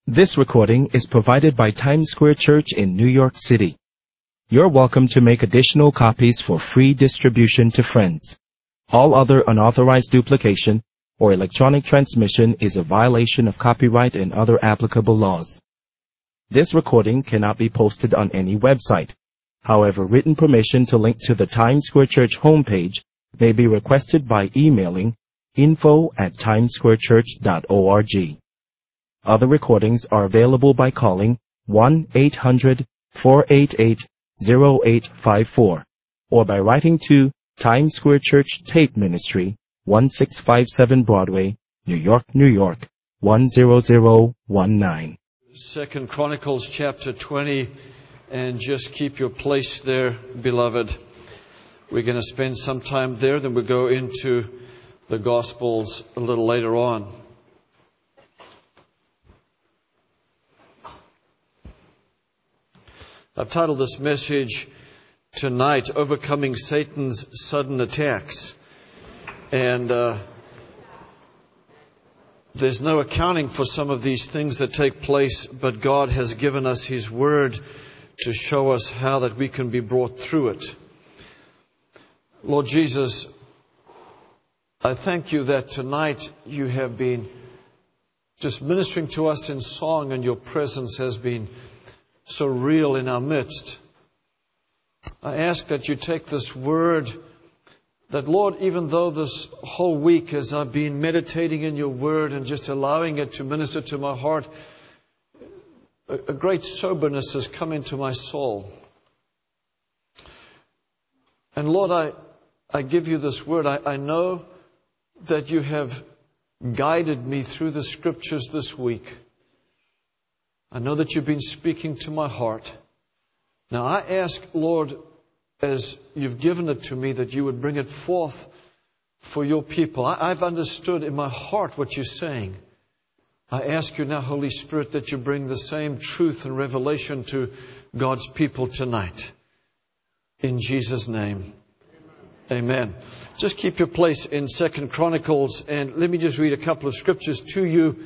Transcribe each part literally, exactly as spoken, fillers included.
This recording is provided by Times Square Church in New York City. You're welcome to make additional copies for free distribution to friends. All other unauthorized duplication or electronic transmission is a violation of copyright and other applicable laws. This recording cannot be posted on any website. However, written permission to link to the Times Square Church homepage may be requested by emailing info at timessquarechurch dot org. Other recordings are available by calling one eight hundred four eight eight zero eight five four or by writing to Times Square Church Tape Ministry, one six five seven Broadway, New York, New York, one zero zero one nine. Second Chronicles chapter twenty, and just keep your place there, beloved. We're going to spend some time there, then we'll go into the Gospels a little later on. I've titled this message tonight, Overcoming Satan's Sudden Attacks. And uh, there's no accounting for some of these things that take place, but God has given us His Word to show us how that we can be brought through it. Lord Jesus, I thank You that tonight You have been just ministering to us in song, and Your presence has been so real in our midst. I ask that You take this word, that Lord, even though this whole week as I've been meditating in Your word and just allowing it to minister to my heart, a, a great soberness has come into my soul. And Lord, I, I give You this word. I, I know that You have guided me through the Scriptures this week. I know that You've been speaking to my heart. Now I ask, Lord, as You've given it to me, that You would bring it forth for Your people. I, I've understood in my heart what You're saying. I ask You now, Holy Spirit, that You bring the same truth and revelation to God's people tonight. In Jesus' name. Amen. Just keep your place in Second Chronicles, and let me just read a couple of scriptures to you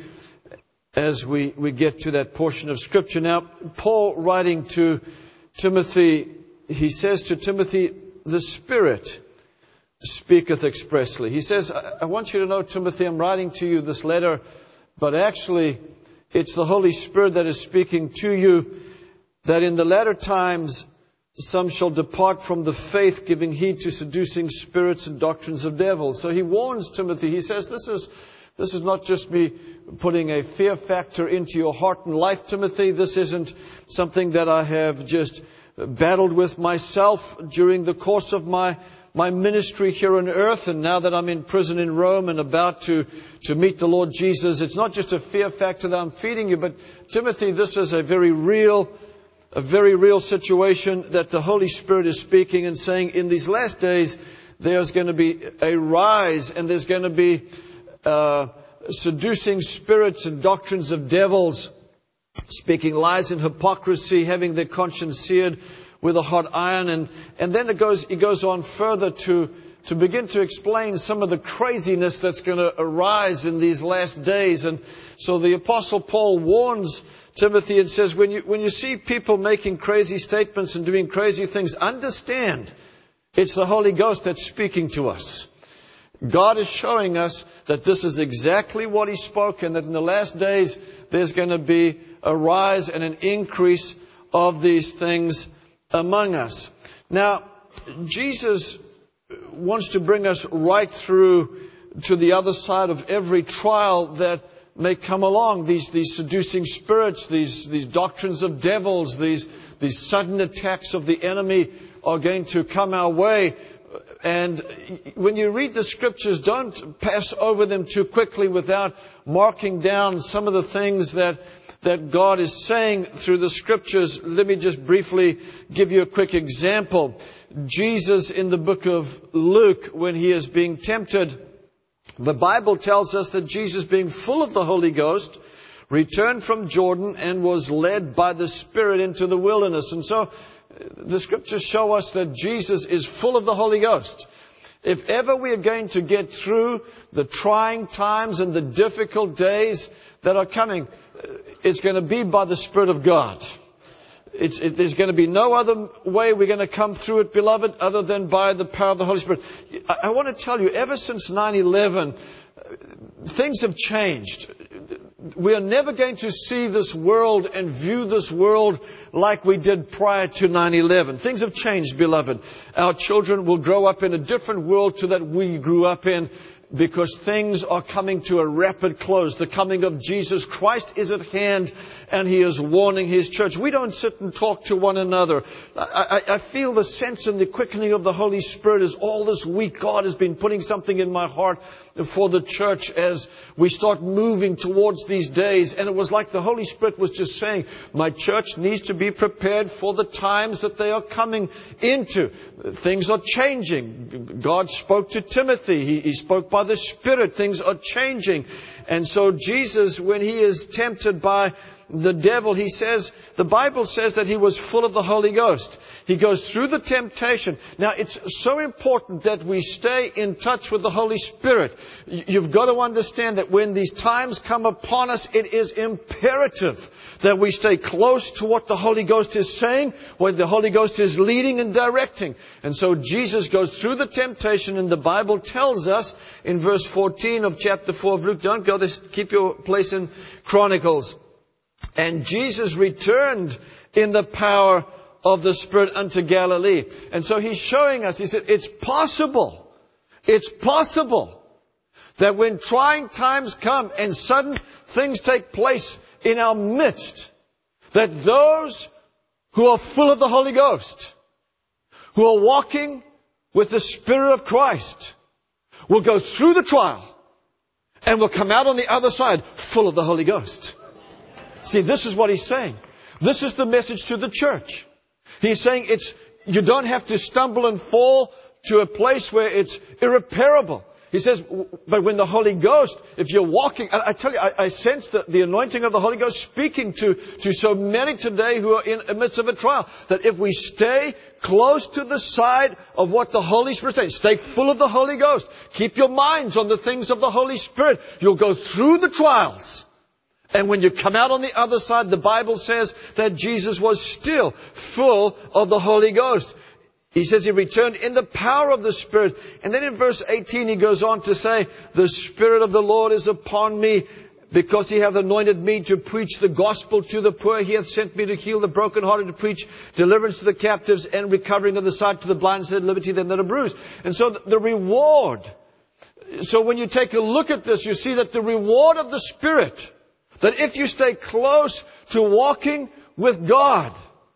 as we, we get to that portion of Scripture. Now, Paul, writing to Timothy, he says to Timothy, the Spirit speaketh expressly. He says, I, I want you to know, Timothy, I'm writing to you this letter, but actually it's the Holy Spirit that is speaking to you, that in the latter times some shall depart from the faith, giving heed to seducing spirits and doctrines of devils. So he warns Timothy. He says, this is This is not just me putting a fear factor into your heart and life, Timothy. This isn't something that I have just battled with myself during the course of my my ministry here on earth. And now that I'm in prison in Rome and about to, to meet the Lord Jesus, it's not just a fear factor that I'm feeding you. But Timothy, this is a very real, a very real situation that the Holy Spirit is speaking and saying, in these last days, there's going to be a rise, and there's going to be Uh, seducing spirits and doctrines of devils, speaking lies and hypocrisy, having their conscience seared with a hot iron. And, and then it goes, he goes on further to, to begin to explain some of the craziness that's going to arise in these last days. And so the Apostle Paul warns Timothy and says, when you, when you see people making crazy statements and doing crazy things, understand it's the Holy Ghost that's speaking to us. God is showing us that this is exactly what He spoke, and that in the last days there's going to be a rise and an increase of these things among us. Now, Jesus wants to bring us right through to the other side of every trial that may come along. These, these seducing spirits, these, these doctrines of devils, these, these sudden attacks of the enemy are going to come our way. And when you read the Scriptures, don't pass over them too quickly without marking down some of the things that that God is saying through the Scriptures. Let me just briefly give you a quick example. Jesus, in the book of Luke, when He is being tempted, the Bible tells us that Jesus, being full of the Holy Ghost, returned from Jordan and was led by the Spirit into the wilderness. And so the Scriptures show us that Jesus is full of the Holy Ghost. If ever we are going to get through the trying times and the difficult days that are coming, it's going to be by the Spirit of God. It's, it, there's going to be no other way we're going to come through it, beloved, other than by the power of the Holy Spirit. I, I want to tell you, ever since nine eleven, things have changed. We are never going to see this world and view this world like we did prior to nine eleven. Things have changed, beloved. Our children will grow up in a different world to that we grew up in, because things are coming to a rapid close. The coming of Jesus Christ is at hand, and He is warning His church. We don't sit and talk to one another. I, I, I feel the sense and the quickening of the Holy Spirit is all this week. God has been putting something in my heart for the church as we start moving towards these days. And it was like the Holy Spirit was just saying, my church needs to be prepared for the times that they are coming into. Things are changing. God spoke to Timothy. He, he spoke by the Spirit. Things are changing. And so Jesus, when He is tempted by the devil, He says, the Bible says that He was full of the Holy Ghost. He goes through the temptation. Now, it's so important that we stay in touch with the Holy Spirit. You've got to understand that when these times come upon us, it is imperative that we stay close to what the Holy Ghost is saying, what the Holy Ghost is leading and directing. And so Jesus goes through the temptation, and the Bible tells us in verse fourteen of chapter four of Luke, don't go there, keep your place in Chronicles. And Jesus returned in the power of the Spirit unto Galilee. And so He's showing us, He said, it's possible, it's possible that when trying times come and sudden things take place in our midst, that those who are full of the Holy Ghost, who are walking with the Spirit of Christ, will go through the trial and will come out on the other side full of the Holy Ghost. See, this is what He's saying. This is the message to the church. He's saying it's, you don't have to stumble and fall to a place where it's irreparable. He says, but when the Holy Ghost, if you're walking, I, I tell you, I, I sense the, the anointing of the Holy Ghost speaking to, to so many today who are in the midst of a trial, that if we stay close to the side of what the Holy Spirit says, stay full of the Holy Ghost, keep your minds on the things of the Holy Spirit, you'll go through the trials. And when you come out on the other side, the Bible says that Jesus was still full of the Holy Ghost. He says He returned in the power of the Spirit. And then in verse eighteen, He goes on to say, the Spirit of the Lord is upon me, because He hath anointed me to preach the gospel to the poor. He hath sent me to heal the brokenhearted, to preach deliverance to the captives, and recovering of the sight to the blind, set at liberty them that are bruised. And so the reward. So when you take a look at this, you see that the reward of the Spirit, that if you stay close to walking with God,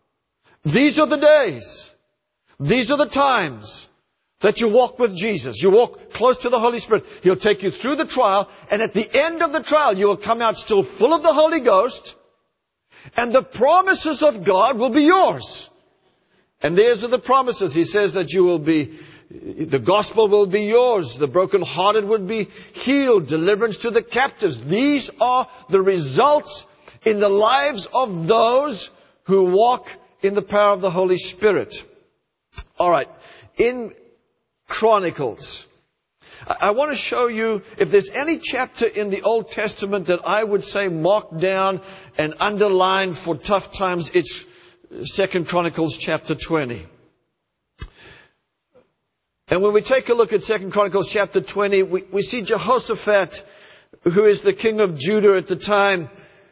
these are the days, these are the times that you walk with Jesus. You walk close to the Holy Spirit. He'll take you through the trial, and at the end of the trial, you will come out still full of the Holy Ghost, and the promises of God will be yours. And these are the promises. He says that you will be, the gospel will be yours. The brokenhearted would be healed. Deliverance to the captives. These are the results in the lives of those who walk in the power of the Holy Spirit. All right. In Chronicles, I want to show you if there's any chapter in the Old Testament that I would say mark down and underline for tough times, it's Second Chronicles chapter twenty. And when we take a look at Second Chronicles chapter twenty, we, we see Jehoshaphat, who is the king of Judah at the time.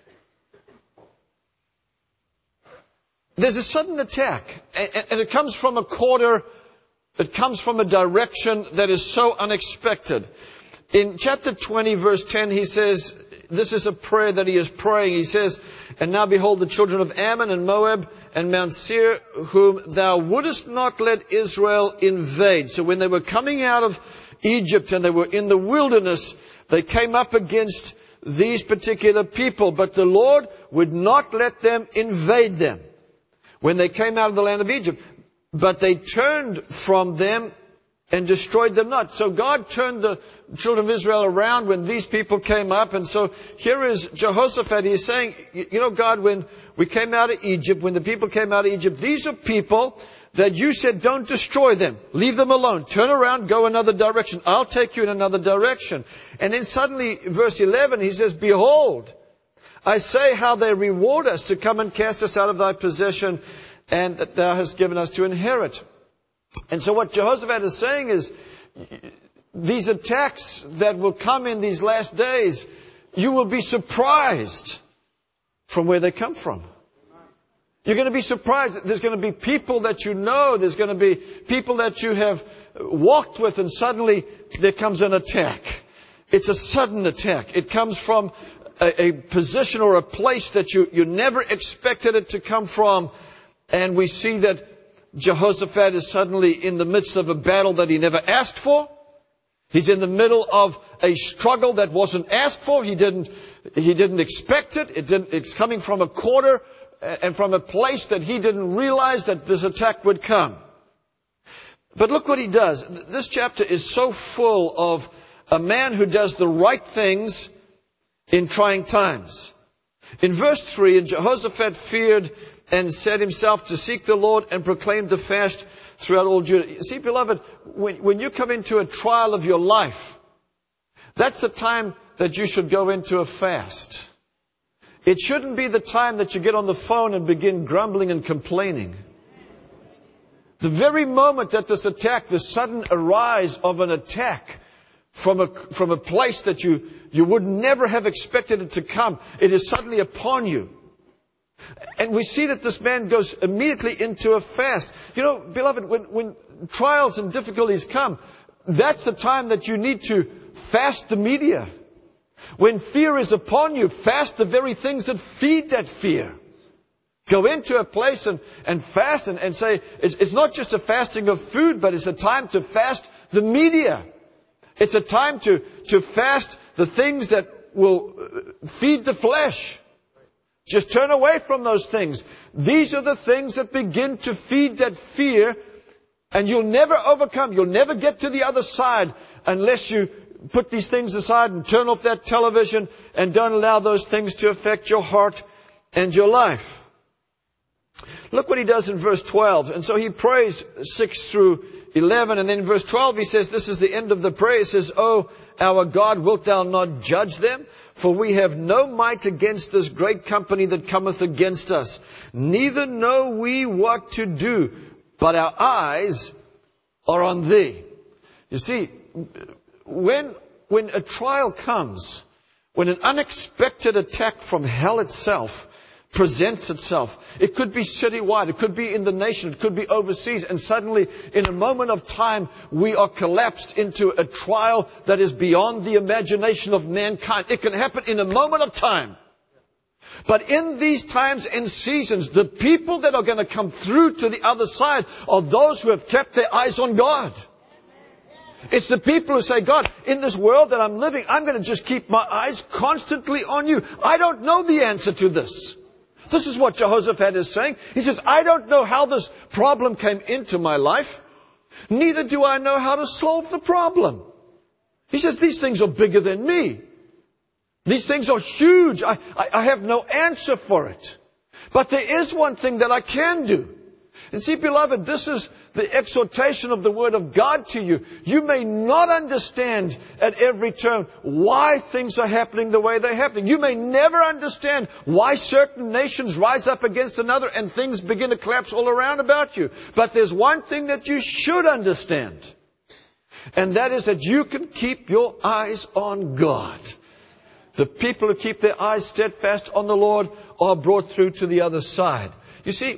There's a sudden attack, and, and it comes from a quarter, it comes from a direction that is so unexpected. In chapter twenty, verse ten, he says, this is a prayer that he is praying. He says, and now behold, the children of Ammon and Moab and Mount Seir, whom thou wouldest not let Israel invade. So when they were coming out of Egypt and they were in the wilderness, they came up against these particular people, but the Lord would not let them invade them when they came out of the land of Egypt. But they turned from them and destroyed them not. So God turned the children of Israel around when these people came up. And so here is Jehoshaphat. He's saying, you know, God, when we came out of Egypt, when the people came out of Egypt, these are people that you said don't destroy them. Leave them alone. Turn around, go another direction. I'll take you in another direction. And then suddenly, verse eleven, he says, behold, I say how they reward us to come and cast us out of thy possession, and that thou hast given us to inherit. And so what Jehoshaphat is saying is, these attacks that will come in these last days, you will be surprised from where they come from. You're going to be surprised. There's going to be people that you know. There's going to be people that you have walked with, and suddenly there comes an attack. It's a sudden attack. It comes from a, a position or a place that you, you never expected it to come from. And we see that Jehoshaphat is suddenly in the midst of a battle that he never asked for. He's in the middle of a struggle that wasn't asked for. He didn't, he didn't expect it. It didn't, it's coming from a quarter and from a place that he didn't realize that this attack would come. But look what he does. This chapter is so full of a man who does the right things in trying times. In verse three, and Jehoshaphat feared and set himself to seek the Lord and proclaimed the fast throughout all Judah. See, beloved, when, when you come into a trial of your life, that's the time that you should go into a fast. It shouldn't be the time that you get on the phone and begin grumbling and complaining. The very moment that this attack, the sudden arise of an attack from a, from a place that you, you would never have expected it to come, it is suddenly upon you. And we see that this man goes immediately into a fast. You know, beloved, when, when trials and difficulties come, that's the time that you need to fast the media. When fear is upon you, fast the very things that feed that fear. Go into a place and, and fast and, and say, it's, it's not just a fasting of food, but it's a time to fast the media. It's a time to, to fast the things that will feed the flesh. Just turn away from those things. These are the things that begin to feed that fear, and you'll never overcome. You'll never get to the other side unless you put these things aside and turn off that television and don't allow those things to affect your heart and your life. Look what he does in verse twelve. And so he prays six through eleven. And then in verse twelve he says, this is the end of the prayer. He says, O our God, wilt thou not judge them? For we have no might against this great company that cometh against us. Neither know we what to do, but our eyes are on thee. You see, when, when a trial comes, when an unexpected attack from hell itself presents itself, it could be citywide, it could be in the nation, it could be overseas, and suddenly, in a moment of time, we are collapsed into a trial that is beyond the imagination of mankind. It can happen in a moment of time. But in these times and seasons, the people that are going to come through to the other side are those who have kept their eyes on God. It's the people who say, God, in this world that I'm living, I'm going to just keep my eyes constantly on you. I don't know the answer to this. This is what Jehoshaphat is saying. He says, I don't know how this problem came into my life. Neither do I know how to solve the problem. He says, these things are bigger than me. These things are huge. I, I, I have no answer for it. But there is one thing that I can do. And see, beloved, this is the exhortation of the Word of God to you. You may not understand at every turn why things are happening the way they're happening. You may never understand why certain nations rise up against another and things begin to collapse all around about you. But there's one thing that you should understand. And that is that you can keep your eyes on God. The people who keep their eyes steadfast on the Lord are brought through to the other side. You see,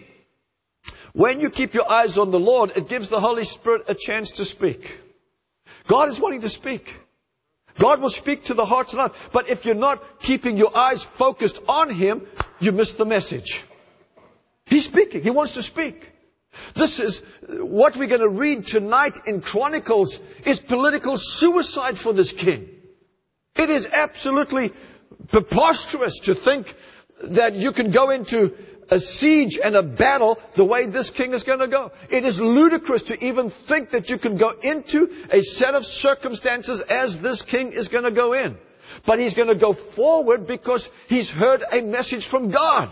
when you keep your eyes on the Lord, it gives the Holy Spirit a chance to speak. God is wanting to speak. God will speak to the hearts and lives. But if you're not keeping your eyes focused on Him, you miss the message. He's speaking. He wants to speak. This is what we're going to read tonight in Chronicles is political suicide for this king. It is absolutely preposterous to think that you can go into a siege and a battle the way this king is going to go. It is ludicrous to even think that you can go into a set of circumstances as this king is going to go in. But he's going to go forward because he's heard a message from God.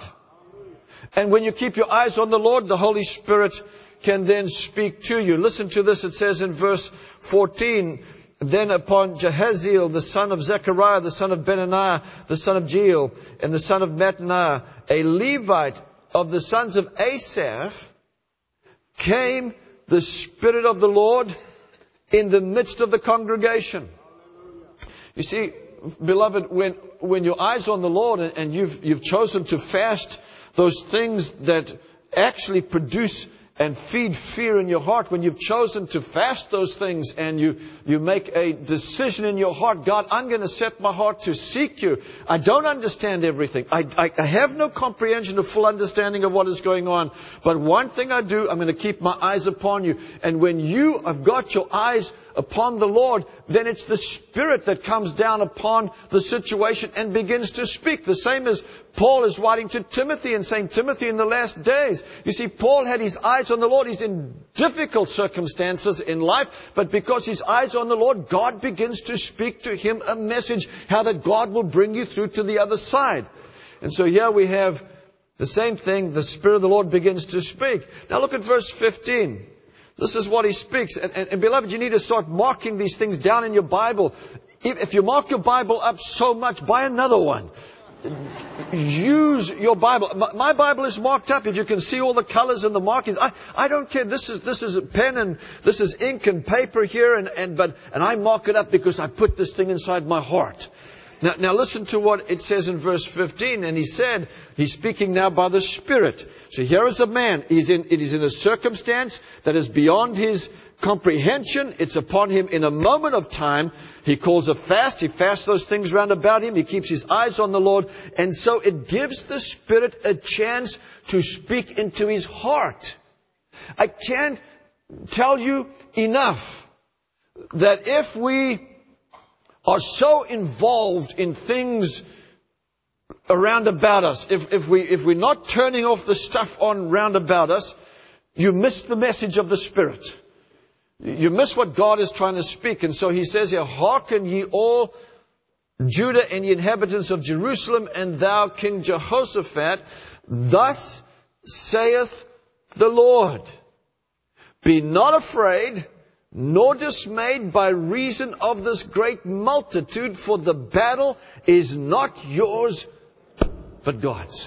And when you keep your eyes on the Lord, the Holy Spirit can then speak to you. Listen to this. It says in verse fourteen, then upon Jehaziel, the son of Zechariah, the son of Benaniah, the son of Jeiel, and the son of Mattaniah, a Levite of the sons of Asaph, came the Spirit of the Lord in the midst of the congregation. You see, beloved, when, when your eyes are on the Lord and you've, you've chosen to fast those things that actually produce and feed fear in your heart, when you've chosen to fast those things and you, you make a decision in your heart, God, I'm going to set my heart to seek you. I don't understand everything. I, I, I have no comprehension of full understanding of what is going on. But one thing I do, I'm going to keep my eyes upon you. And when you have got your eyes upon the Lord, then it's the Spirit that comes down upon the situation and begins to speak. The same as Paul is writing to Timothy and saying, Timothy, in the last days. You see, Paul had his eyes on the Lord. He's in difficult circumstances in life, but because his eyes are on the Lord, God begins to speak to him a message, how that God will bring you through to the other side. And so here we have the same thing. The Spirit of the Lord begins to speak. Now look at verse fifteen. This is what he speaks. And, and, and beloved, you need to start marking these things down in your Bible. If, if you mark your Bible up so much, buy another one. Use your Bible. My, my Bible is marked up. If you can see all the colors and the markings, I, I don't care. This is, this is a pen and this is ink and paper here. And, and, but, and I mark it up because I put this thing inside my heart. Now, now listen to what it says in verse fifteen. And he said, he's speaking now by the Spirit. So here is a man. He's in, it is in a circumstance that is beyond his comprehension. It's upon him in a moment of time. He calls a fast. He fasts those things round about him. He keeps his eyes on the Lord. And so it gives the Spirit a chance to speak into his heart. I can't tell you enough that if we are so involved in things around about us, if, if we, if we're not turning off the stuff on round about us, you miss the message of the Spirit. You miss what God is trying to speak. And so he says here, hearken ye all Judah and ye inhabitants of Jerusalem, and thou King Jehoshaphat, thus saith the Lord, be not afraid, nor dismayed by reason of this great multitude, for the battle is not yours, but God's.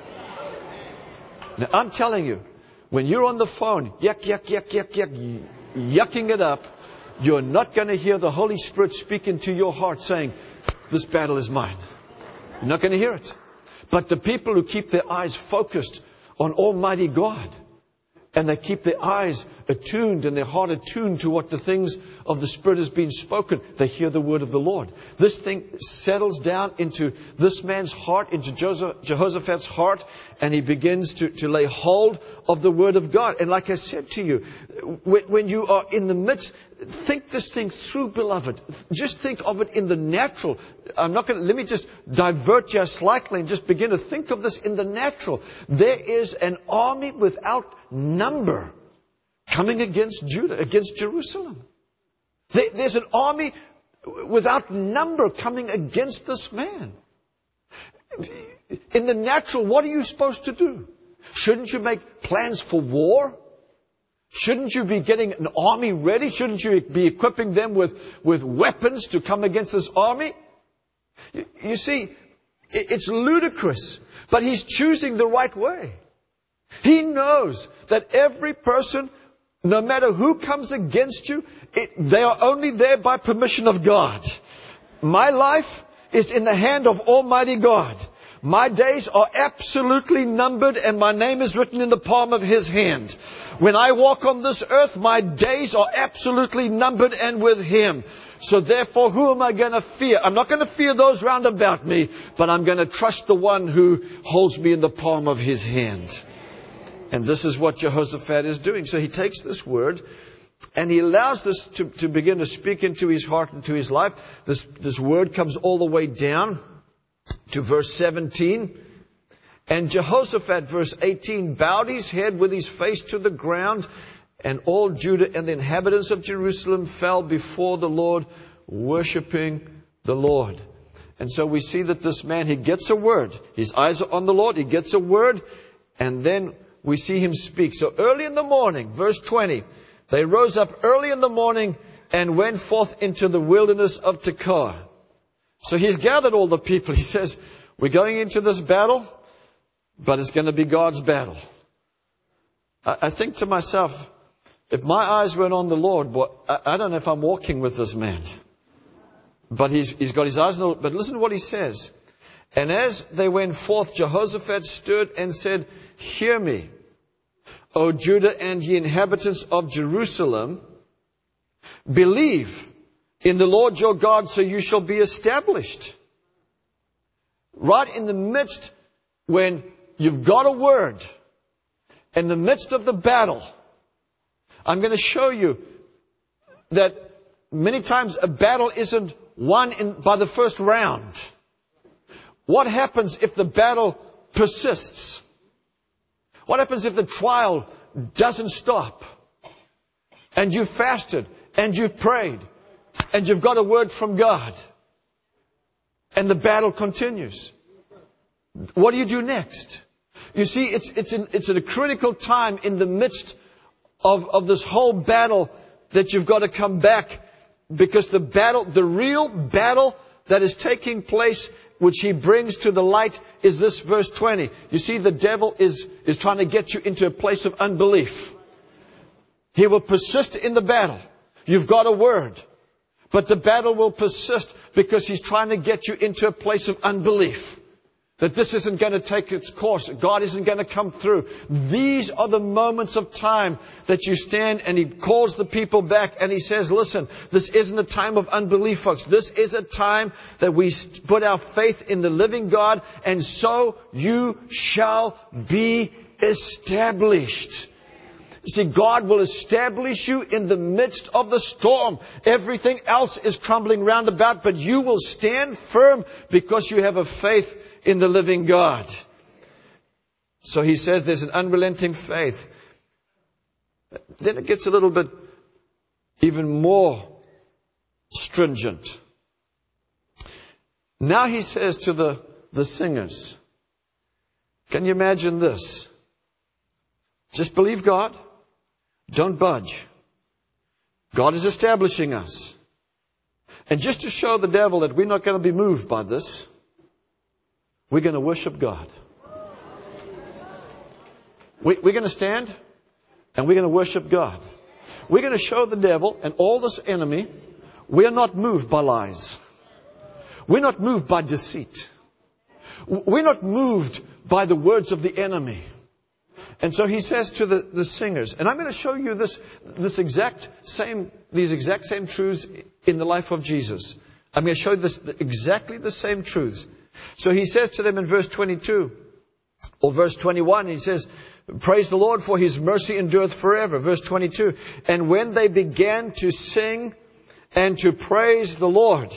Now, I'm telling you, when you're on the phone, yuck, yuck, yuck, yuck, yuck, yucking it up, you're not going to hear the Holy Spirit speak into your heart saying, this battle is mine. You're not going to hear it. But the people who keep their eyes focused on Almighty God, and they keep their eyes attuned and their heart attuned to what the things of the Spirit has been spoken, they hear the word of the Lord. This thing settles down into this man's heart, into Jehoshaphat's heart, and he begins to, to lay hold of the word of God. And like I said to you, when, when you are in the midst, think this thing through, beloved. Just think of it in the natural. I'm not going to, let me just divert you slightly and just begin to think of this in the natural. There is an army without number coming against Judah, against Jerusalem. There, there's an army without number coming against this man. In the natural, what are you supposed to do? Shouldn't you make plans for war? Shouldn't you be getting an army ready? Shouldn't you be equipping them with, with weapons to come against this army? You, you see, it, it's ludicrous, but he's choosing the right way. He knows that every person, no matter who comes against you, it, they are only there by permission of God. My life is in the hand of Almighty God. My days are absolutely numbered, and my name is written in the palm of His hand. When I walk on this earth, my days are absolutely numbered and with Him. So therefore, who am I going to fear? I'm not going to fear those round about me, but I'm going to trust the one who holds me in the palm of His hand. And this is what Jehoshaphat is doing. So he takes this word and he allows this to, to begin to speak into his heart and to his life. This, this word comes all the way down to verse seventeen. And Jehoshaphat, verse eighteen, bowed his head with his face to the ground, and all Judah and the inhabitants of Jerusalem fell before the Lord, worshiping the Lord. And so we see that this man, he gets a word. His eyes are on the Lord. He gets a word, and then we see him speak. So early in the morning, verse twenty, they rose up early in the morning and went forth into the wilderness of Tekoa. So he's gathered all the people. He says, we're going into this battle, but it's going to be God's battle. I, I think to myself, if my eyes weren't on the Lord, boy, I, I don't know if I'm walking with this man. But he's, he's got his eyes on the Lord. But listen to what he says. And as they went forth, Jehoshaphat stood and said, hear me, O Judah and ye inhabitants of Jerusalem, believe in the Lord your God, so you shall be established. Right in the midst, when you've got a word, in the midst of the battle, I'm going to show you that many times a battle isn't won in, by the first round. What happens if the battle persists? What happens if the trial doesn't stop? And you've fasted, and you've prayed, and you've got a word from God, and the battle continues. What do you do next? You see, it's, it's, in, it's at a critical time in the midst of, of this whole battle that you've got to come back, because the battle, the real battle that is taking place, which he brings to the light, is this verse twenty. You see, the devil is, is trying to get you into a place of unbelief. He will persist in the battle. You've got a word. But the battle will persist because he's trying to get you into a place of unbelief. That this isn't going to take its course. God isn't going to come through. These are the moments of time that you stand, and he calls the people back and he says, listen, this isn't a time of unbelief, folks. This is a time that we put our faith in the living God, and so you shall be established. See, God will establish you in the midst of the storm. Everything else is crumbling round about, but you will stand firm because you have a faith in the living God. So he says there's an unrelenting faith. Then it gets a little bit even more stringent. Now he says to the, the singers, can you imagine this? Just believe God. Don't budge. God is establishing us. And just to show the devil that we're not going to be moved by this, we're going to worship God. We, we're going to stand and we're going to worship God. We're going to show the devil and all this enemy, we are not moved by lies. We're not moved by deceit. We're not moved by the words of the enemy. And so he says to the, the singers, and I'm going to show you this, this exact same, these exact same truths in the life of Jesus. I'm going to show you this, exactly the same truths. So he says to them in verse twenty-two, or verse twenty-one, he says, praise the Lord, for his mercy endureth forever. Verse twenty-two, and when they began to sing and to praise the Lord,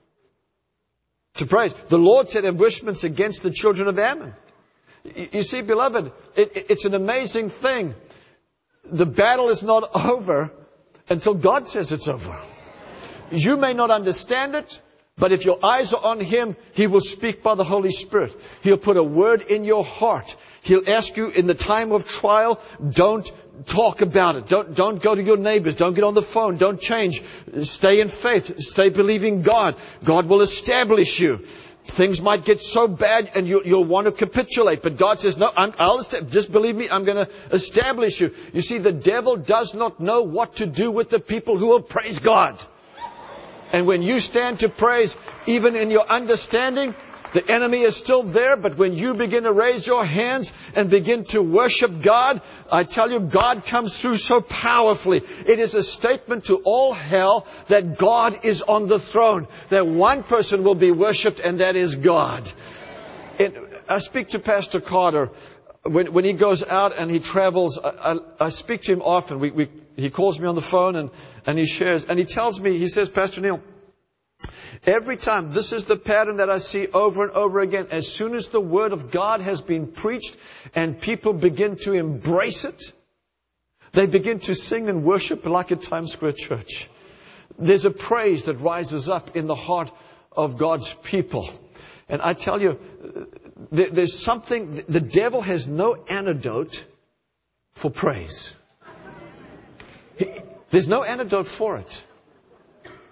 to praise, the Lord set ambushments against the children of Ammon. You see, beloved, it, it's an amazing thing. The battle is not over until God says it's over. You may not understand it, but if your eyes are on Him, He will speak by the Holy Spirit. He'll put a word in your heart. He'll ask you in the time of trial, don't talk about it. Don't, don't go to your neighbors. Don't get on the phone. Don't change. Stay in faith. Stay believing God. God will establish you. Things might get so bad and you, you'll want to capitulate. But God says, no, I'm, I'll just believe me, I'm going to establish you. You see, the devil does not know what to do with the people who will praise God. And when you stand to praise, even in your understanding, the enemy is still there. But when you begin to raise your hands and begin to worship God, I tell you, God comes through so powerfully. It is a statement to all hell that God is on the throne. That one person will be worshipped, and that is God. And I speak to Pastor Carter. When, when he goes out and he travels, I, I, I speak to him often. We, we, he calls me on the phone and, and he shares. And he tells me, he says, Pastor Neil, every time, this is the pattern that I see over and over again. As soon as the Word of God has been preached and people begin to embrace it, they begin to sing and worship like at Times Square Church. There's a praise that rises up in the heart of God's people. And I tell you, there's something, the devil has no antidote for praise. There's no antidote for it.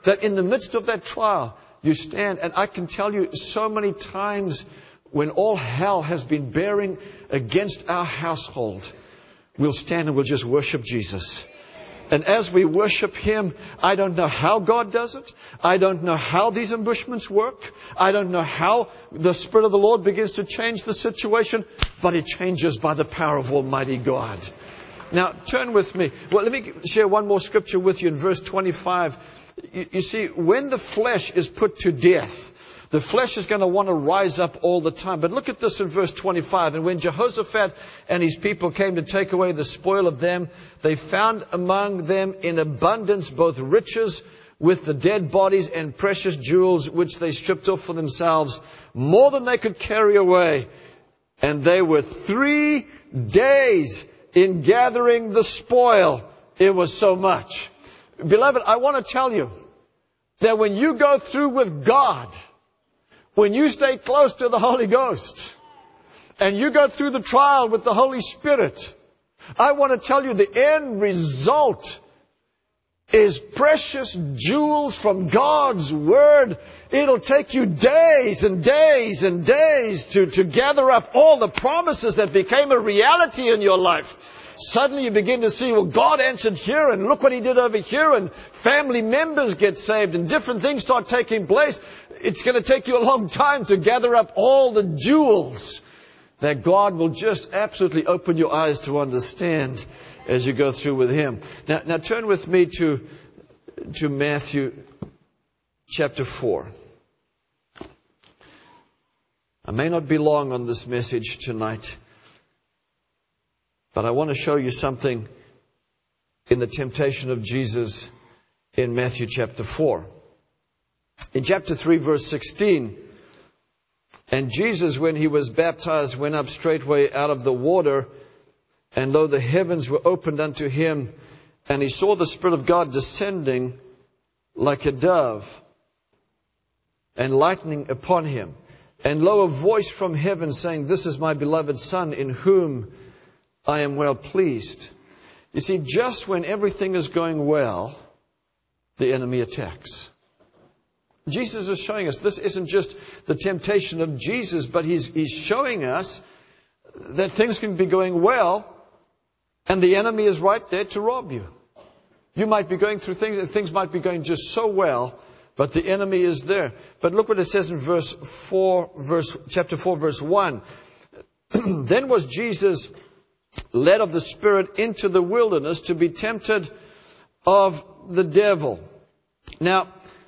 that in the midst of that trial, you stand. And I can tell you so many times when all hell has been bearing against our household, we'll stand and we'll just worship Jesus. And as we worship Him, I don't know how God does it. I don't know how these ambushments work. I don't know how the Spirit of the Lord begins to change the situation. But it changes by the power of Almighty God. Now, turn with me. Well, let me share one more scripture with you in verse twenty-five. You, you see, when the flesh is put to death, the flesh is going to want to rise up all the time. But look at this in verse twenty-five. And when Jehoshaphat and his people came to take away the spoil of them, they found among them in abundance both riches with the dead bodies and precious jewels, which they stripped off for themselves, more than they could carry away. And they were three days in gathering the spoil. It was so much. Beloved, I want to tell you that when you go through with God, when you stay close to the Holy Ghost and you go through the trial with the Holy Spirit, I want to tell you the end result is precious jewels from God's Word. It'll take you days and days and days to, to gather up all the promises that became a reality in your life. Suddenly you begin to see, well, God answered here, and look what He did over here, and family members get saved, and different things start taking place. It's going to take you a long time to gather up all the jewels that God will just absolutely open your eyes to understand as you go through with Him. Now, now turn with me to, to Matthew chapter four. I may not be long on this message tonight, but I want to show you something in the temptation of Jesus in Matthew chapter four. In chapter three, verse sixteen, and Jesus, when He was baptized, went up straightway out of the water, and lo, the heavens were opened unto Him, and He saw the Spirit of God descending like a dove, and lightning upon Him. And lo, a voice from heaven saying, This is my beloved Son, in whom I am well pleased. You see, just when everything is going well, the enemy attacks. Jesus is showing us this isn't just the temptation of Jesus, but he's, he's showing us that things can be going well, and the enemy is right there to rob you. You might be going through things, and things might be going just so well, but the enemy is there. But look what it says in verse four, verse chapter four, verse one. Then was Jesus led of the Spirit into the wilderness to be tempted of the devil. Now,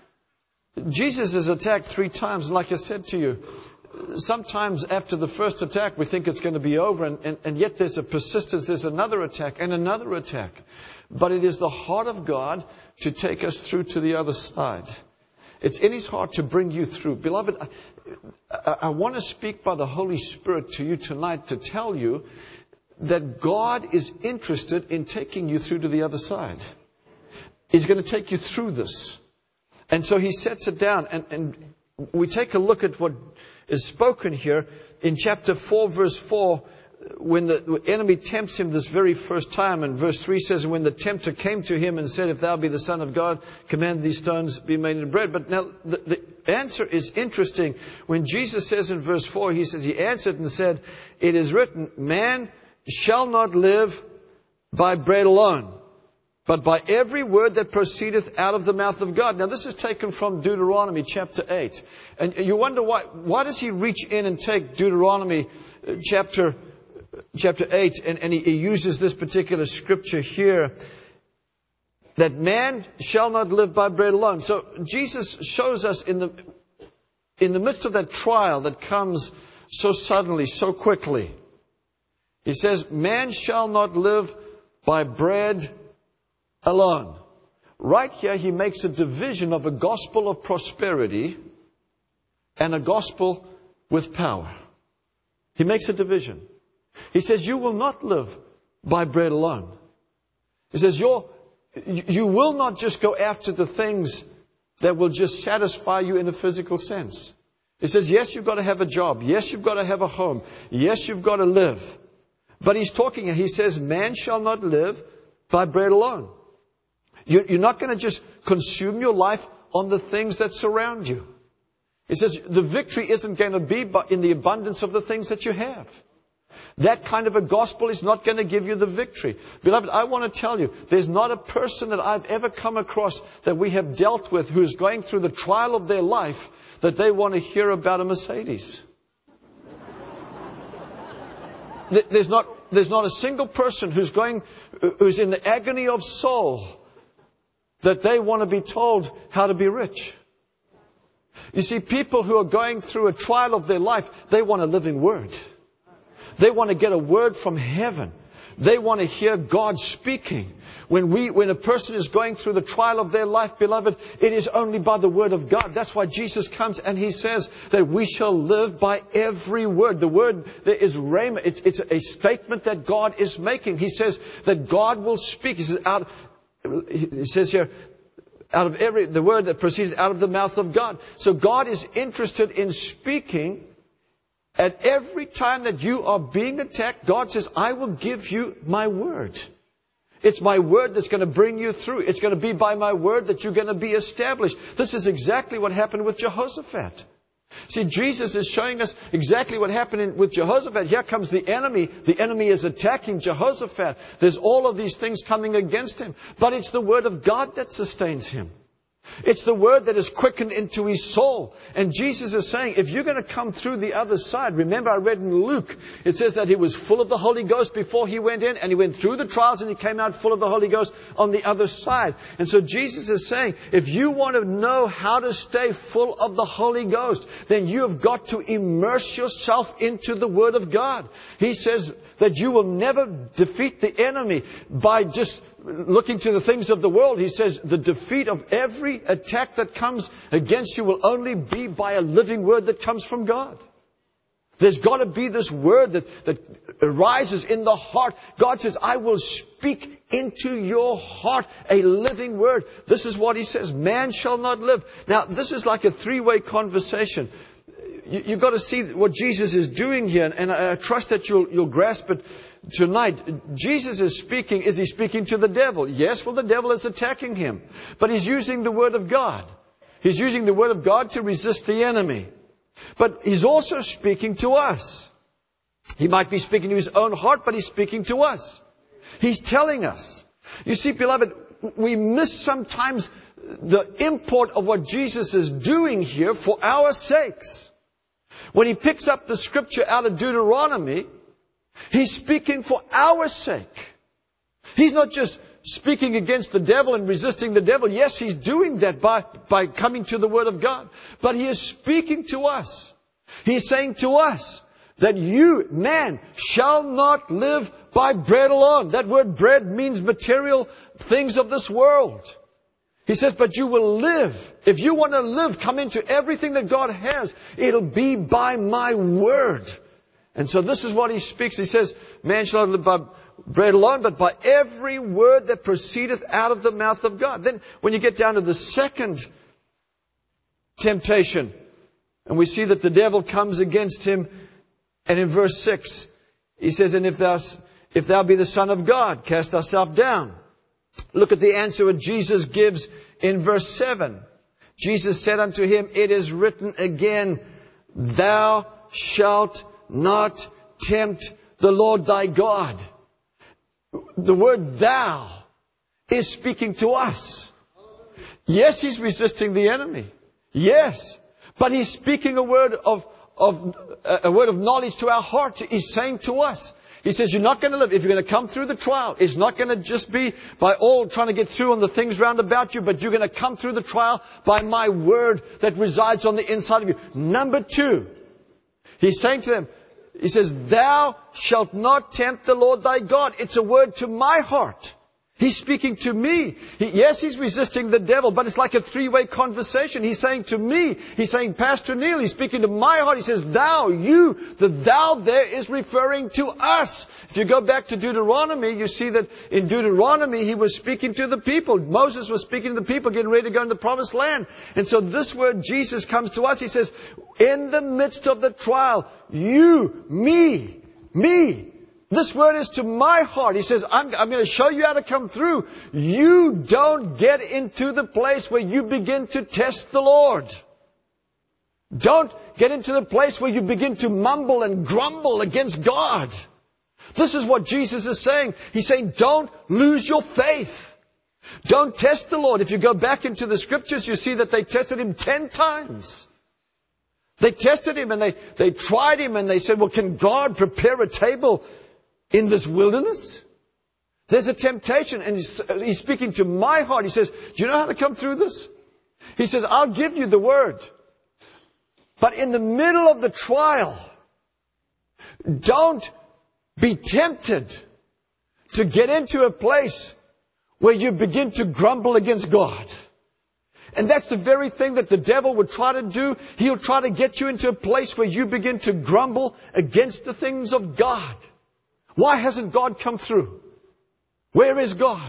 Jesus is attacked three times. And like I said to you, sometimes after the first attack, we think it's going to be over. And, and, and yet there's a persistence. There's another attack and another attack. But it is the heart of God to take us through to the other side. It's in His heart to bring you through. Beloved, I, I, I want to speak by the Holy Spirit to you tonight to tell you that God is interested in taking you through to the other side. He's going to take you through this. And so He sets it down. And, and we take a look at what is spoken here in chapter four, verse four, when the enemy tempts Him this very first time. And verse three says, when the tempter came to Him and said, If thou be the Son of God, command these stones be made into bread. But now the, the answer is interesting. When Jesus says in verse four, He says, He answered and said, It is written, man shall not live by bread alone, but by every word that proceedeth out of the mouth of God. Now this is taken from Deuteronomy chapter eight. And you wonder why, why does He reach in and take Deuteronomy chapter, chapter eight and, and he, he uses this particular scripture here, that man shall not live by bread alone. So Jesus shows us in the, in the midst of that trial that comes so suddenly, so quickly, He says, man shall not live by bread alone. Right here, He makes a division of a gospel of prosperity and a gospel with power. He makes a division. He says, you will not live by bread alone. He says, you're, you will not just go after the things that will just satisfy you in a physical sense. He says, yes, you've got to have a job. Yes, you've got to have a home. Yes, you've got to live. But He's talking, He says, man shall not live by bread alone. You're not going to just consume your life on the things that surround you. He says the victory isn't going to be in the abundance of the things that you have. That kind of a gospel is not going to give you the victory. Beloved, I want to tell you, there's not a person that I've ever come across that we have dealt with who is going through the trial of their life that they want to hear about a Mercedes. There's not, there's not a single person who's going, who's in the agony of soul that they want to be told how to be rich. You see, people who are going through a trial of their life, they want a living word. They want to get a word from heaven. They want to hear God speaking. When we, when a person is going through the trial of their life, beloved, it is only by the word of God. That's why Jesus comes and He says that we shall live by every word. The word there is rhema. It's, it's a statement that God is making. He says that God will speak. He says out, He says here, out of every, the word that proceeds out of the mouth of God. So God is interested in speaking. At every time that you are being attacked, God says, I will give you my word. It's my word that's going to bring you through. It's going to be by my word that you're going to be established. This is exactly what happened with Jehoshaphat. See, Jesus is showing us exactly what happened with Jehoshaphat. Here comes the enemy. The enemy is attacking Jehoshaphat. There's all of these things coming against him. But it's the word of God that sustains him. It's the word that is quickened into his soul. And Jesus is saying, if you're going to come through the other side, remember I read in Luke, it says that he was full of the Holy Ghost before he went in, and he went through the trials and he came out full of the Holy Ghost on the other side. And so Jesus is saying, if you want to know how to stay full of the Holy Ghost, then you have got to immerse yourself into the Word of God. He says that you will never defeat the enemy by just looking to the things of the world. He says the defeat of every attack that comes against you will only be by a living word that comes from God. There's got to be this word that, that arises in the heart. God says, I will speak into your heart a living word. This is what He says. Man shall not live. Now, this is like a three-way conversation. You, you've got to see what Jesus is doing here. And I, I trust that you'll, you'll grasp it tonight. Jesus is speaking. Is He speaking to the devil? Yes, well, the devil is attacking him. But He's using the Word of God. He's using the Word of God to resist the enemy. But He's also speaking to us. He might be speaking to His own heart, but He's speaking to us. He's telling us. You see, beloved, we miss sometimes the import of what Jesus is doing here for our sakes. When He picks up the scripture out of Deuteronomy, He's speaking for our sake. He's not just speaking against the devil and resisting the devil. Yes, He's doing that by, by coming to the Word of God. But He is speaking to us. He's saying to us that you, man, shall not live by bread alone. That word bread means material things of this world. He says, but you will live. If you want to live, come into everything that God has, it'll be by my word. And so this is what He speaks. He says, man shall not live by bread alone, but by every word that proceedeth out of the mouth of God. Then when you get down to the second temptation, and we see that the devil comes against him, and in verse six, he says, and if thou, if thou be the Son of God, cast thyself down. Look at the answer that Jesus gives in verse seven. Jesus said unto him, it is written again, thou shalt not tempt the Lord thy God. The word thou is speaking to us. Yes, He's resisting the enemy. Yes. But He's speaking a word of, of, a word of knowledge to our heart. He's saying to us, He says, you're not going to live. If you're going to come through the trial, it's not going to just be by all trying to get through on the things round about you, but you're going to come through the trial by my word that resides on the inside of you. Number two, He's saying to them, He says, thou shalt not tempt the Lord thy God. It's a word to my heart. He's speaking to me. He, yes, He's resisting the devil, but it's like a three-way conversation. He's saying to me, He's saying, Pastor Neil, He's speaking to my heart. He says, thou, you, the thou there is referring to us. If you go back to Deuteronomy, you see that in Deuteronomy, he was speaking to the people. Moses was speaking to the people getting ready to go into the promised land. And so this word, Jesus, comes to us. He says, in the midst of the trial, you, me, me, This word is to my heart. He says, I'm, I'm going to show you how to come through. You don't get into the place where you begin to test the Lord. Don't get into the place where you begin to mumble and grumble against God. This is what Jesus is saying. He's saying, don't lose your faith. Don't test the Lord. If you go back into the scriptures, you see that they tested Him ten times. They tested Him and they, they tried Him and they said, well, can God prepare a table in this wilderness? There's a temptation, and he's, he's speaking to my heart. He says, do you know how to come through this? He says, I'll give you the word. But in the middle of the trial, don't be tempted to get into a place where you begin to grumble against God. And that's the very thing that the devil would try to do. He'll try to get you into a place where you begin to grumble against the things of God. Why hasn't God come through? Where is God?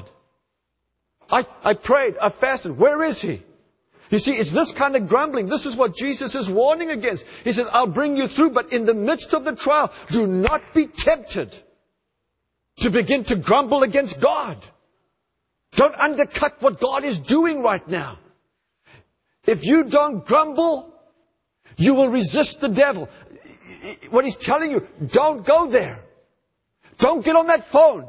I, I prayed, I fasted. Where is He? You see, it's this kind of grumbling. This is what Jesus is warning against. He says, I'll bring you through, but in the midst of the trial, do not be tempted to begin to grumble against God. Don't undercut what God is doing right now. If you don't grumble, you will resist the devil. What he's telling you, don't go there. Don't get on that phone.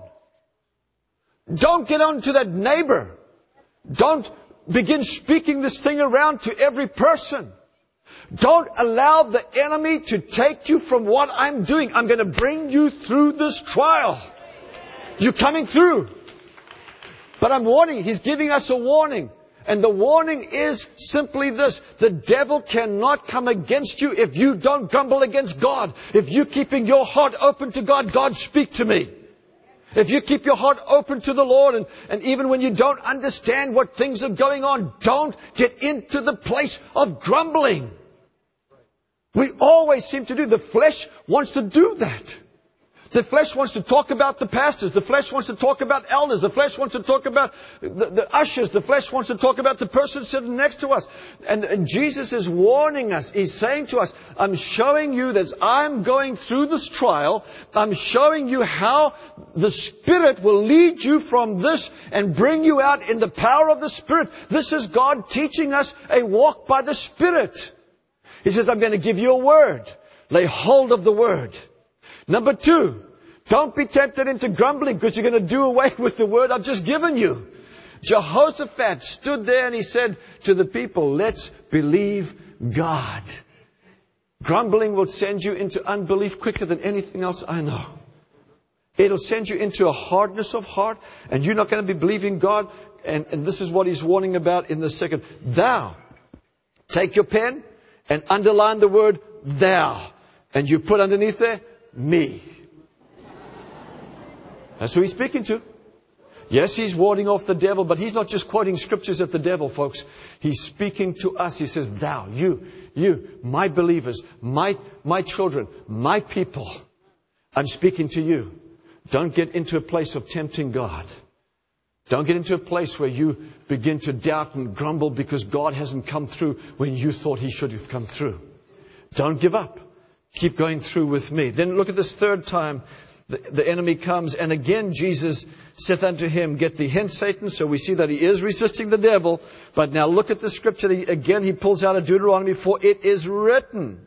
Don't get on to that neighbor. Don't begin speaking this thing around to every person. Don't allow the enemy to take you from what I'm doing. I'm going to bring you through this trial. You're coming through. But I'm warning, He's giving us a warning. And the warning is simply this. The devil cannot come against you if you don't grumble against God. If you're keeping your heart open to God, God, speak to me. If you keep your heart open to the Lord, and, and even when you don't understand what things are going on, don't get into the place of grumbling. We always seem to do. The flesh wants to do that. The flesh wants to talk about the pastors. The flesh wants to talk about elders. The flesh wants to talk about the, the ushers. The flesh wants to talk about the person sitting next to us. And, and Jesus is warning us. He's saying to us, I'm showing you that I'm going through this trial. I'm showing you how the Spirit will lead you from this and bring you out in the power of the Spirit. This is God teaching us a walk by the Spirit. He says, I'm going to give you a word. Lay hold of the word. Number two, don't be tempted into grumbling because you're going to do away with the word I've just given you. Jehoshaphat stood there and he said to the people, let's believe God. Grumbling will send you into unbelief quicker than anything else I know. It'll send you into a hardness of heart, and you're not going to be believing God. And, and this is what He's warning about in the second. Thou, take your pen and underline the word thou. And you put underneath there, me. That's who He's speaking to. Yes, He's warding off the devil, but He's not just quoting scriptures at the devil, folks. He's speaking to us. He says, thou, you, you, my believers, my, my children, my people. I'm speaking to you. Don't get into a place of tempting God. Don't get into a place where you begin to doubt and grumble because God hasn't come through when you thought He should have come through. Don't give up. Keep going through with me. Then look at this third time. The, the enemy comes, and again Jesus saith unto him, get thee hence, Satan. So we see that he is resisting the devil. But now look at the scripture. Again, he pulls out of Deuteronomy, for it is written.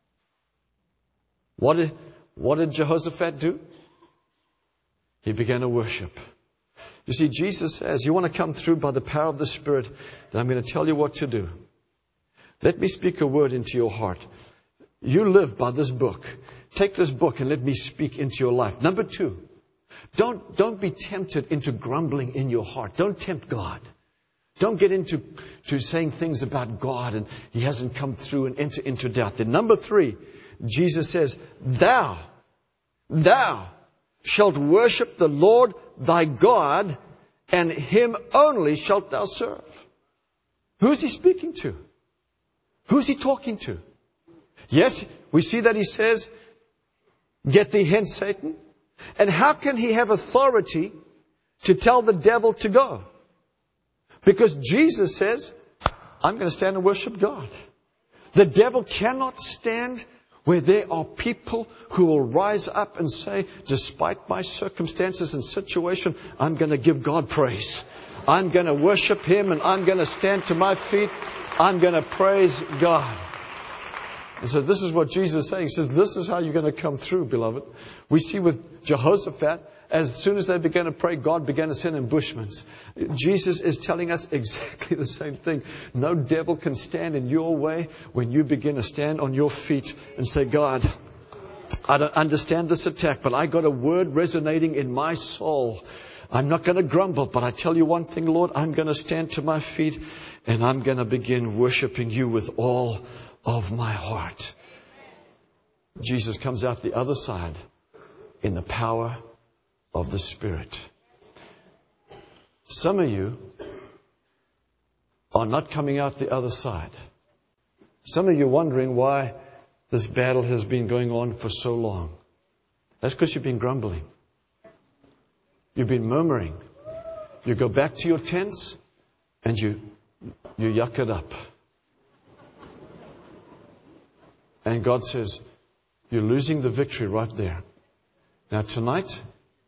What did, what did Jehoshaphat do? He began to worship. You see, Jesus says, you want to come through by the power of the Spirit, then I'm going to tell you what to do. Let me speak a word into your heart. You live by this book. Take this book and let me speak into your life. Number two, don't, don't be tempted into grumbling in your heart. Don't tempt God. Don't get into to saying things about God and He hasn't come through and enter into doubt. Then number three, Jesus says, thou, thou shalt worship the Lord thy God, and Him only shalt thou serve. Who's He speaking to? Who's He talking to? Yes, we see that He says, get thee hence, Satan. And how can He have authority to tell the devil to go? Because Jesus says, I'm going to stand and worship God. The devil cannot stand where there are people who will rise up and say, despite my circumstances and situation, I'm going to give God praise. I'm going to worship Him, and I'm going to stand to my feet. I'm going to praise God. And so this is what Jesus is saying. He says, this is how you're going to come through, beloved. We see with Jehoshaphat, as soon as they began to pray, God began to send ambushments. Jesus is telling us exactly the same thing. No devil can stand in your way when you begin to stand on your feet and say, God, I don't understand this attack, but I got a word resonating in my soul. I'm not going to grumble, but I tell you one thing, Lord, I'm going to stand to my feet and I'm going to begin worshiping you with all of my heart. Jesus comes out the other side in the power of the Spirit. Some of you are not coming out the other side. Some of you are wondering why this battle has been going on for so long. That's because you've been grumbling. You've been murmuring. You go back to your tents and you, you yuck it up. And God says, you're losing the victory right there. Now tonight,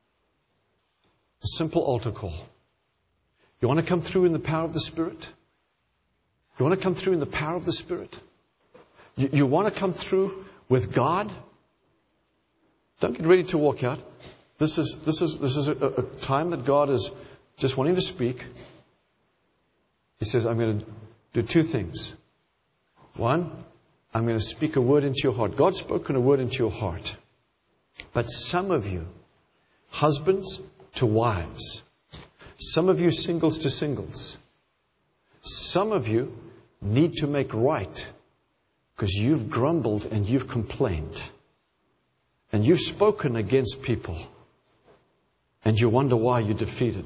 a simple altar call. You want to come through in the power of the Spirit? You want to come through in the power of the Spirit? You, you want to come through with God? Don't get ready to walk out. This is this is this is a, a time that God is just wanting to speak. He says, I'm going to do two things. One, I'm going to speak a word into your heart. God's spoken a word into your heart. But some of you, husbands to wives, some of you singles to singles, some of you need to make right because you've grumbled and you've complained and you've spoken against people and you wonder why you're defeated.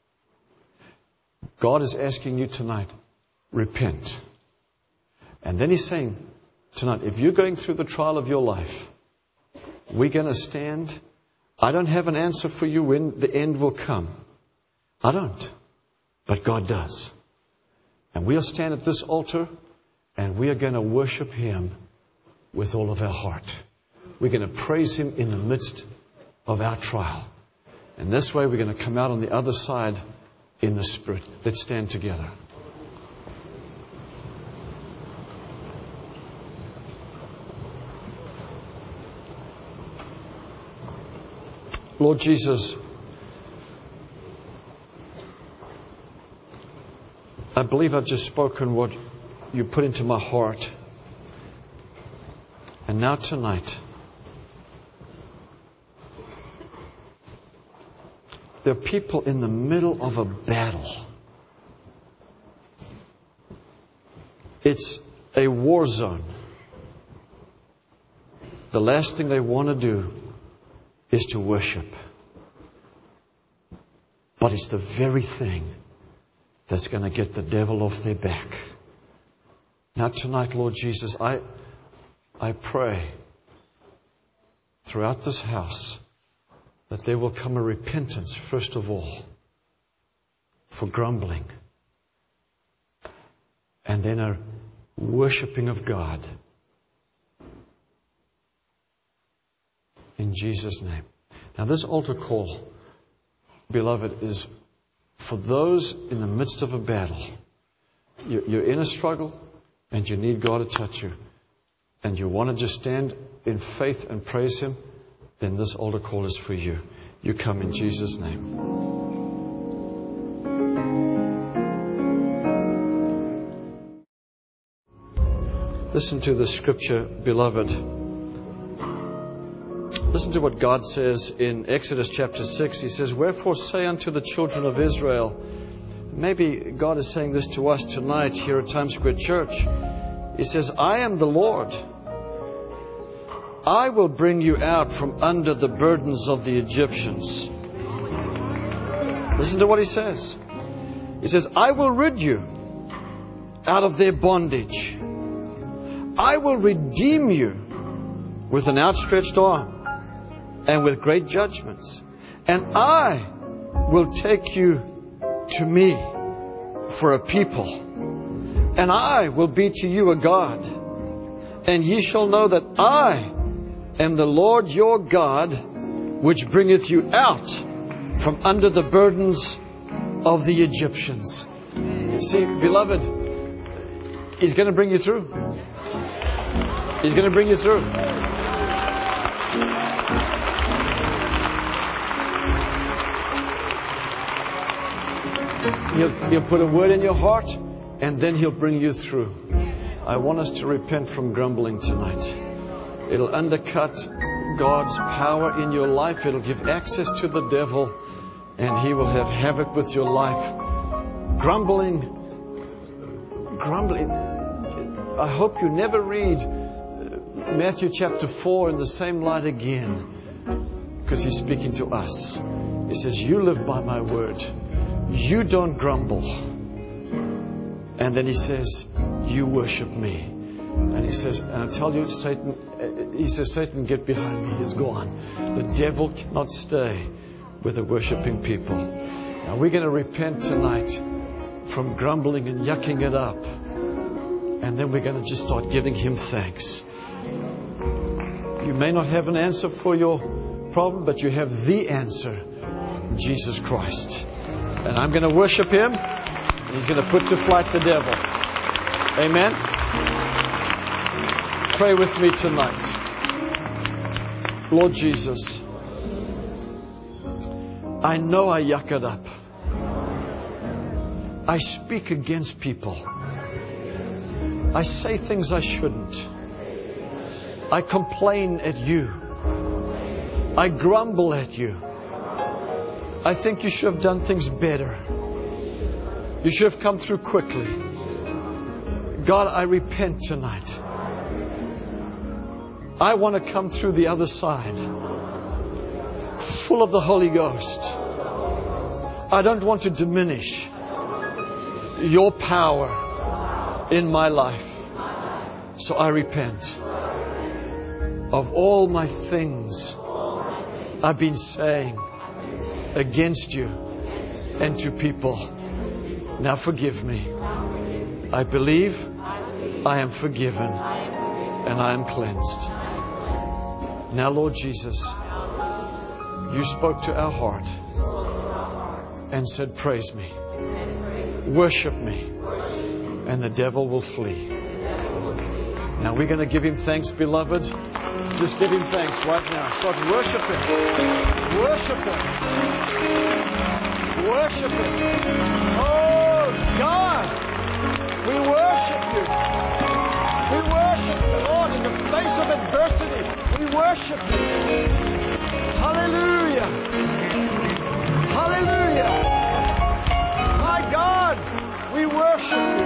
God is asking you tonight, repent. And then He's saying tonight, if you're going through the trial of your life, we're going to stand. I don't have an answer for you when the end will come. I don't. But God does. And we'll stand at this altar and we are going to worship Him with all of our heart. We're going to praise Him in the midst of our trial. And this way we're going to come out on the other side in the Spirit. Let's stand together. Lord Jesus, I believe I've just spoken what you put into my heart. And now tonight, there are people in the middle of a battle. It's a war zone. The last thing they want to do is to worship. But it's the very thing that's going to get the devil off their back. Now tonight, Lord Jesus, I, I pray throughout this house that there will come a repentance, first of all, for grumbling. And then a worshiping of God. In Jesus' name. Now this altar call, beloved, is for those in the midst of a battle. You're in a struggle and you need God to touch you. And you want to just stand in faith and praise Him. Then this altar call is for you. You come in Jesus' name. Listen to the scripture, beloved. Listen to what God says in Exodus chapter six. He says, wherefore say unto the children of Israel. Maybe God is saying this to us tonight here at Times Square Church. He says, I am the Lord. I will bring you out from under the burdens of the Egyptians. Listen to what He says. He says, I will rid you out of their bondage. I will redeem you with an outstretched arm and with great judgments. And I will take you to me for a people. And I will be to you a God. And ye shall know that I am the Lord your God, which bringeth you out from under the burdens of the Egyptians. See, beloved, He's going to bring you through. He's going to bring you through. He'll, he'll put a word in your heart, and then He'll bring you through. I want us to repent from grumbling tonight. It'll undercut God's power in your life. It'll give access to the devil, and he will have havoc with your life. Grumbling, grumbling. I hope you never read Matthew chapter four in the same light again, because He's speaking to us. He says, you live by my word. You don't grumble. And then He says, you worship me. And He says, and I tell you, Satan, He says, Satan, get behind me. He's gone. The devil cannot stay with the worshiping people. Now we're going to repent tonight from grumbling and yucking it up. And then we're going to just start giving Him thanks. You may not have an answer for your problem, but you have the answer, Jesus Christ. And I'm going to worship Him. And He's going to put to flight the devil. Amen. Pray with me tonight. Lord Jesus, I know I yuck it up. I speak against people. I say things I shouldn't. I complain at you. I grumble at you. I think you should have done things better. You should have come through quickly. God, I repent tonight. I want to come through the other side, full of the Holy Ghost. I don't want to diminish your power in my life. So I repent of all my things I've been saying against you and to people. Now forgive me. I believe I am forgiven and I am cleansed. Now, Lord Jesus, you spoke to our heart and said, praise me, worship me, and the devil will flee. Now we're going to give Him thanks, beloved. Just give Him thanks right now. Start worshiping. Worship Him. Worship Him. Oh, God, we worship you. We worship the Lord in the face of adversity. We worship you. Hallelujah. Hallelujah. My God, we worship you.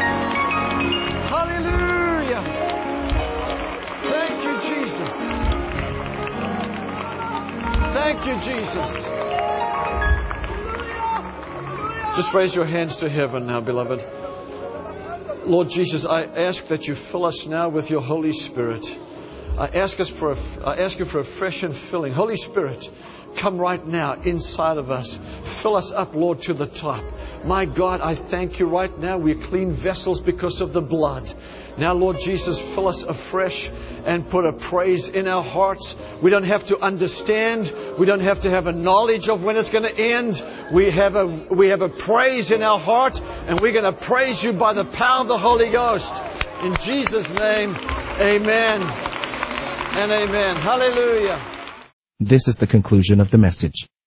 Hallelujah. Thank you, Jesus. Thank you, Jesus. Just raise your hands to heaven now, beloved. Lord Jesus, I ask that you fill us now with your Holy Spirit. I ask us for a, I ask you for a fresh infilling. Holy Spirit, come right now inside of us. Fill us up, Lord, to the top. My God, I thank you right now. We're clean vessels because of the blood. Now, Lord Jesus, fill us afresh and put a praise in our hearts. We don't have to understand. We don't have to have a knowledge of when it's going to end. We have a, we have a praise in our heart, and we're going to praise you by the power of the Holy Ghost. In Jesus' name, amen and amen. Hallelujah. This is the conclusion of the message.